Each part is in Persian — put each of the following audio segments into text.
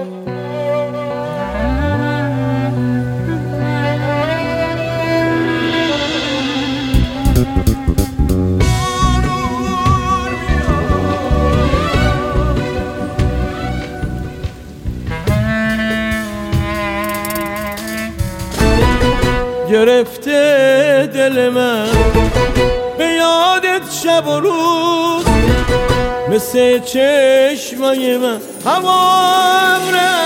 گرفته دل من به یادت شب و روز، مثل چشمای من هوام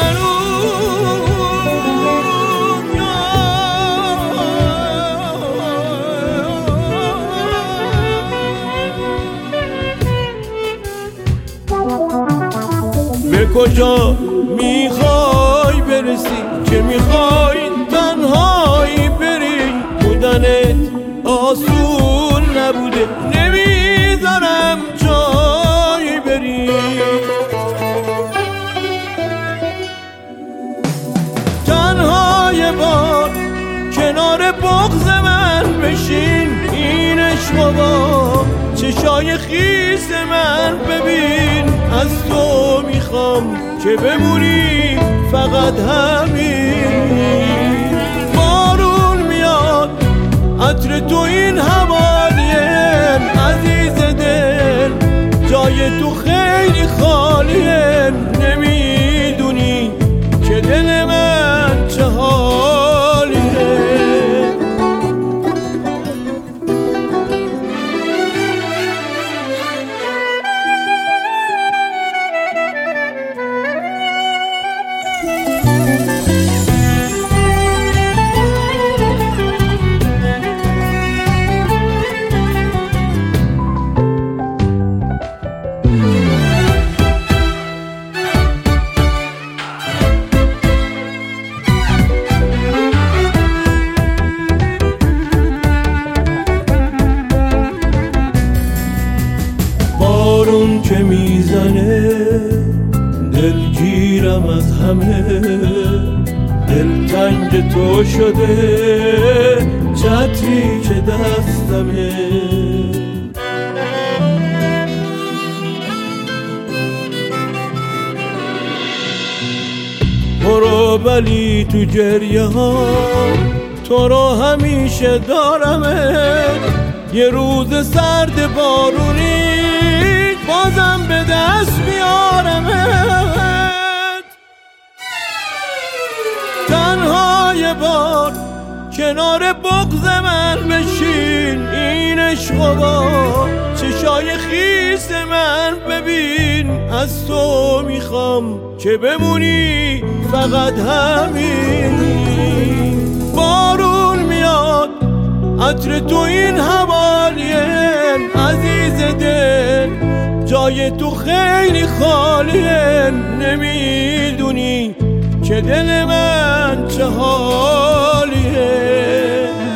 به کجا میخوای برسی که میخوای تنهایی بری؟ بودنت آسون نبوده، نمیذارم جایی بری. تنها یه بار کنار بغض من بشین، این عشق با چشای خیس من ببین. از تو میخوام که بمونی فقط همین. بارون میاد عطر تو این حوالیم، عزیز دل جای تو خیلی خالیه. نمیدونی که دل من چه حالیه. بارون که میزنه دلگیرم از همه، دلتنگ تو شده چتری که دستمه. برو ولی تو گریه ها تو رو همیشه دارمه. یه روز سرد بارونی بازم به دست میارمت. تنها یه بار کنار بغض من بشین، این عشق با چشای خیس من ببین. از تو میخوام که بمونی فقط همین. بارون میاد عطر تو این حوالیم، عزیز دل جای تو خیلی خالیه. نمیدونی که دل من چه حالیه.